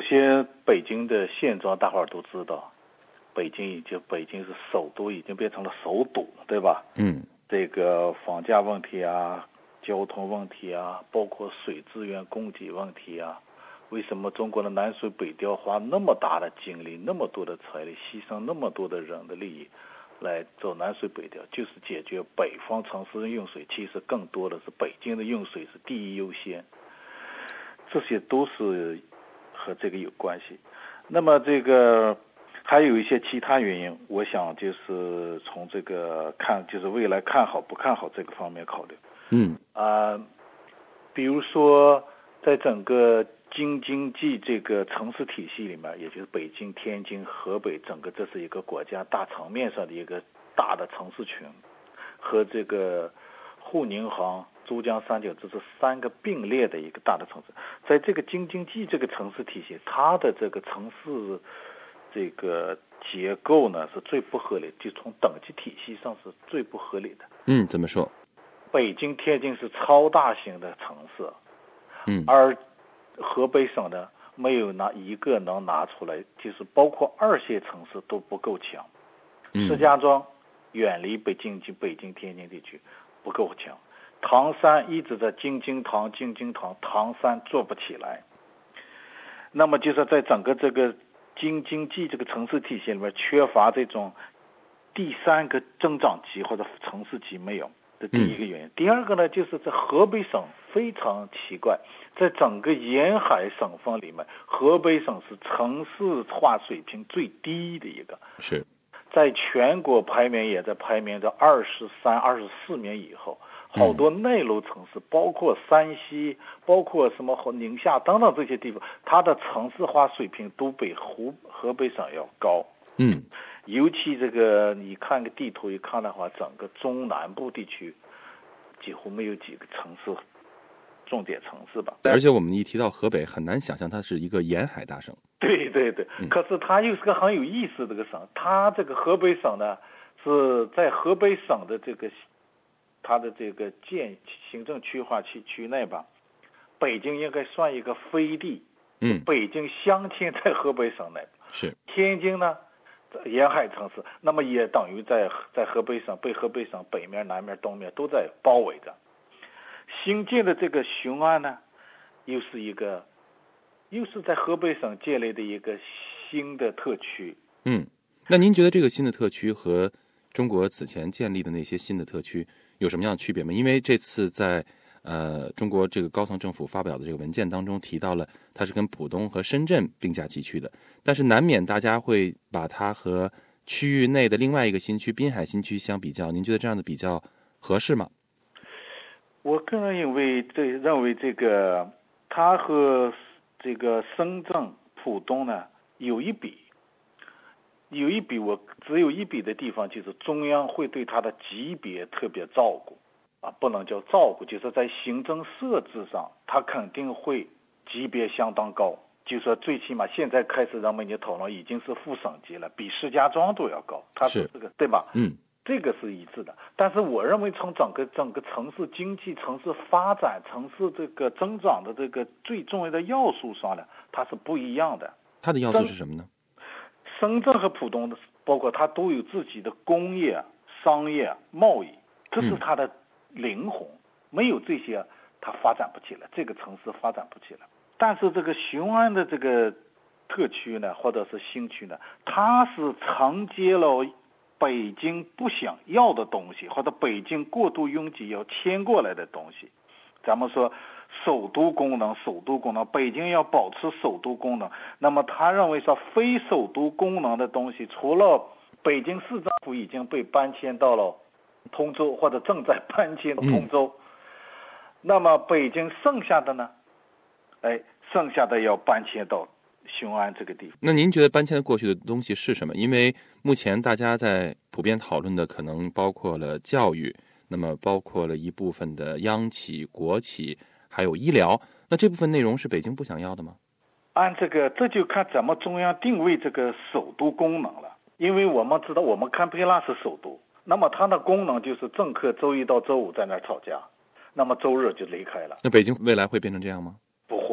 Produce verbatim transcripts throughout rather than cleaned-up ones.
先，北京的现状大伙儿都知道，北京已经北京是首都，已经变成了首都，对吧？ 嗯， 这个房价问题啊，交通问题啊，包括水资源供给问题啊，为什么中国的南水北调花那么大的精力、那么多的财力，牺牲那么多的人的利益来走南水北调，就是解决北方城市的用水，其实更多的是北京的用水是第一优先，这些都是和这个有关系。那么这个还有一些其他原因，我想就是从这个看，就是未来看好不看好这个方面考虑。 嗯啊、呃，比如说在整个京津冀这个城市体系里面，也就是北京、天津、河北，整个这是一个国家大层面上的一个大的城市群，和这个沪宁杭、珠江三角这是三个并列的一个大的城市。在这个京津冀这个城市体系，它的这个城市这个结构呢是最不合理，就从等级体系上是最不合理的。 嗯，怎么说？ 北京、天津是超大型的城市， 嗯， 而河北省呢没有拿一个能拿出来，就是包括二线城市都不够强。 嗯、 石家庄远离北京、北京、天津地区不够强，唐山一直在京津唐、京津唐，唐山做不起来。那么就是在整个这个京津冀这个城市体系里面，缺乏这种第三个增长极或者城市级没有。这第一个原因。嗯、第二个呢，就是在河北省非常奇怪，在整个沿海省份里面，河北省是城市化水平最低的一个， 是在全国排名也在排名在二十三、二十四名以后。好多内陆城市，包括山西，包括什么宁夏等等这些地方，它的城市化水平都比湖河北省要高。 嗯。 尤其这个你看个地图一看的话，整个中南部地区几乎没有几个城市重点城市吧。 而且我们一提到河北，很难想象它是一个沿海大省。 对对对，嗯、可是它又是个很有意思的个省。它这个河北省呢，是在河北省的这个它的这个建行政区划区区内吧，北京应该算一个飞地。 嗯， 北京镶嵌在河北省内。 是天津呢？沿海城市，那么也等于在在河北省被河北省北面、南面、东面都在包围着。新建的这个雄安呢，又是一个，又是在河北省建立的一个新的特区。 嗯，那您觉得这个新的特区和中国此前建立的那些新的特区有什么样的区别吗？因为这次在呃中国这个高层政府发表的这个文件当中提到了，它是跟浦东和深圳并驾齐驱的。但是难免大家会把它和区域内的另外一个新区滨海新区相比较，您觉得这样的比较合适吗？ 我个人认为这认为这个它和这个深圳、浦东呢有一比，有一比我只有一比的地方就是中央会对它的级别特别照顾啊，不能叫照顾，就是在行政设置上，它肯定会级别相当高。就说最起码现在开始人们也讨论，已经是副省级了，比石家庄都要高，它是这个对吧？ 嗯， 这个是一致的。但是我认为从整个整个城市经济、城市发展、城市这个增长的这个最重要的要素上呢，它是不一样的。 它的要素是什么呢？ 深圳和浦东的，包括它都有自己的工业、商业、贸易，这是它的灵魂。嗯、没有这些，它发展不起来，这个城市发展不起来。但是这个雄安的这个特区呢，或者是新区呢，它是承接了北京不想要的东西，或者北京过度拥挤要迁过来的东西。咱们说首都功能，首都功能，北京要保持首都功能，那么他认为说非首都功能的东西，除了北京市政府已经被搬迁到了通州，或者正在搬迁到通州，嗯、那么北京剩下的呢？哎，剩下的要搬迁到雄安这个地方。 那您觉得搬迁的过去的东西是什么？因为目前大家在普遍讨论的可能包括了教育，那么包括了一部分的央企、国企，还有医疗。那这部分内容是北京不想要的吗？ 按这个，这就看怎么中央定位这个首都功能了。因为我们知道，我们堪培拉是首都，那么它的功能就是政客周一到周五在那儿吵架，那么周日就离开了。 那北京未来会变成这样吗？ 不会，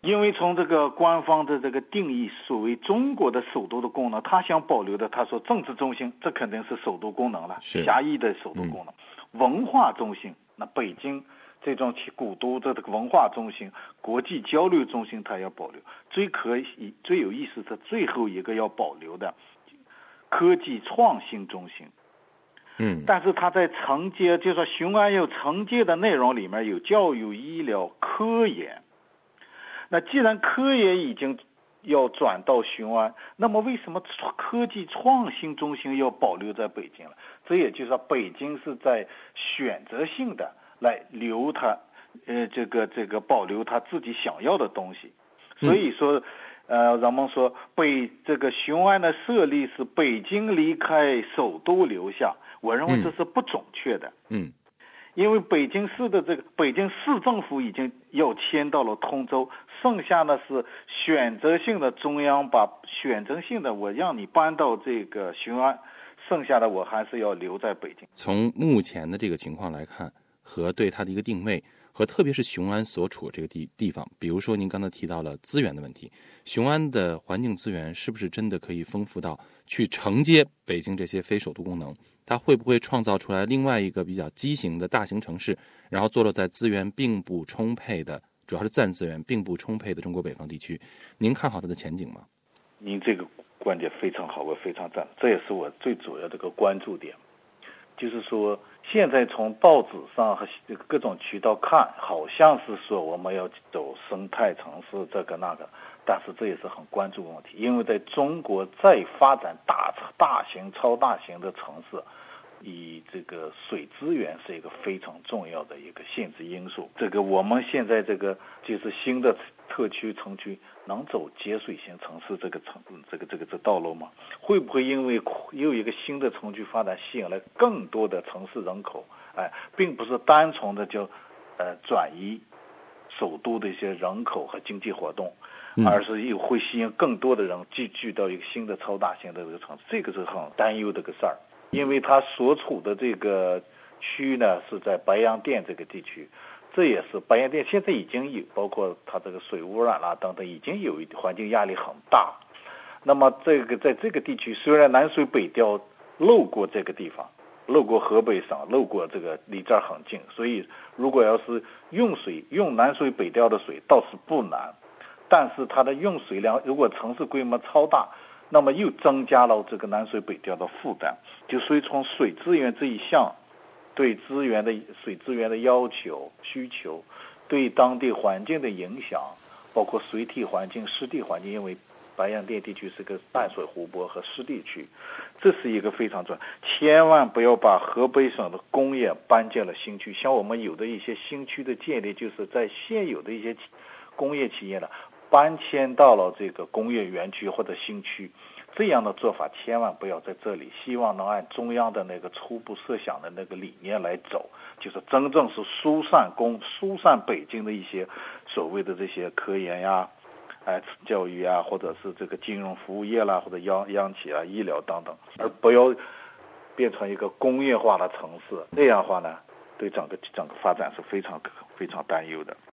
因为从这个官方的这个定义，所谓中国的首都的功能，他想保留的，他说政治中心，这肯定是首都功能了，狭义的首都功能。嗯、文化中心，那北京这种其古都的这个文化中心、国际交流中心，它要保留。最可以、最有意思的最后一个要保留的科技创新中心。 嗯， 但是它在承接，就是说雄安有承接的内容里面有教育、医疗、科研。那既然科研已经要转到雄安，那么为什么科技创新中心要保留在北京了？这也就是说，北京是在选择性的来留它，呃，这个这个保留它自己想要的东西。所以说，呃，人们说北这个雄安的设立是北京离开首都留下，我认为这是不准确的。 嗯。 因为北京市的这个北京市政府已经要迁到了通州，剩下的是选择性的中央把选择性的我让你搬到这个雄安，剩下的我还是要留在北京。 从目前的这个情况来看，和对它的一个定位，和特别是雄安所处这个地地方，比如说您刚才提到了资源的问题，雄安的环境资源是不是真的可以丰富到去承接北京这些非首都功能？它会不会创造出来另外一个比较畸形的大型城市，然后坐落在资源并不充沛的，主要是自然资源并不充沛的中国北方地区？您看好它的前景吗？ 您这个观点非常好，我非常赞同，这也是我最主要的一个关注点。就是说，现在从报纸上和各种渠道看，好像是说我们要走生态城市这个那个，但是这也是很关注的问题，因为在中国再发展大大型、超大型的城市，以这个水资源是一个非常重要的一个限制因素。这个我们现在这个就是新的特区城区能走节水型城市这个城这个这个这道路吗？会不会因为又一个新的城区发展吸引了更多的城市人口？哎，并不是单纯的就呃转移首都的一些人口和经济活动，而是又会吸引更多的人聚聚到一个新的超大型的这个城市，这个是很担忧的个事儿。因为它所处的这个区呢是在白洋淀这个地区，这也是白洋淀现在已经有包括它这个水污染啦等等，已经有环境压力很大。那么这个在这个地区，虽然南水北调漏过这个地方，漏过河北省，漏过这个离这儿很近，所以如果要是用水用南水北调的水倒是不难，但是它的用水量如果城市规模超大，那么又增加了这个南水北调的负担。就所以从水资源这一项，对资源的水资源的要求需求，对当地环境的影响，包括水体环境、湿地环境，因为白洋淀地区是个淡水湖泊和湿地区，这是一个非常重要。千万不要把河北省的工业搬进了新区，像我们有的一些新区的建立，就是在现有的一些工业企业呢搬迁到了这个工业园区或者新区，这样的做法千万不要在这里。希望能按中央的那个初步设想的那个理念来走，就是真正是疏散工疏散北京的一些所谓的这些科研呀、哎教育啊，或者是这个金融服务业啦，或者央央企啊、医疗等等，而不要变成一个工业化的城市。这样的话呢，对整个整个发展是非常非常担忧的。